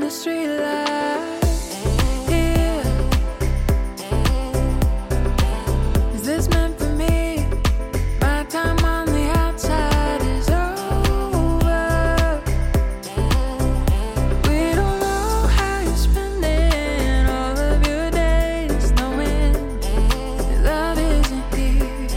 the street light here. Is this meant for me? My time on the outside is over. We don't know how you're spending all of your days, knowing that love isn't here.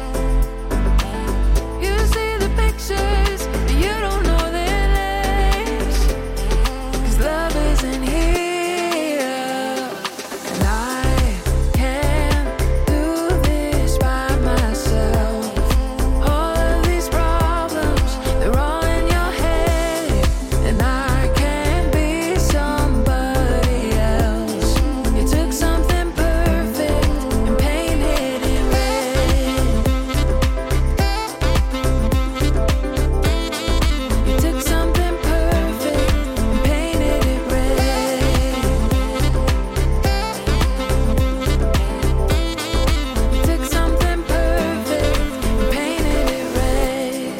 You see the pictures, but you don't know their names, 'cause love isn't here. And I can't do this by myself. All of these problems, they're all in your head, and I can't be somebody else. You took something perfect and painted it red. You took something perfect and painted it red. You took something perfect and painted it red.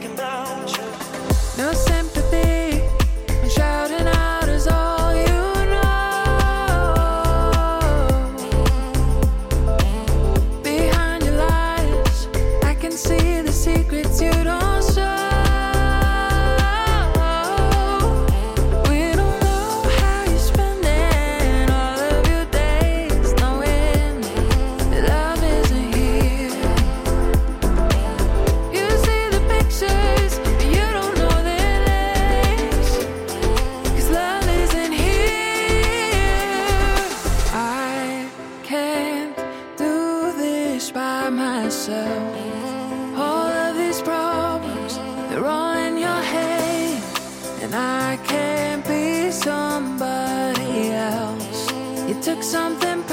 No sympathy, and shouting out is all you know. Behind your lies, I can see the secrets you don't show. We don't know how you're spending all of your days, knowing that love isn't here. You see the pictures, but you don't know their names, 'cause love isn't here. I can't do this by myself. All of these problems, they're all in your head, and I can't be somebody else. You took something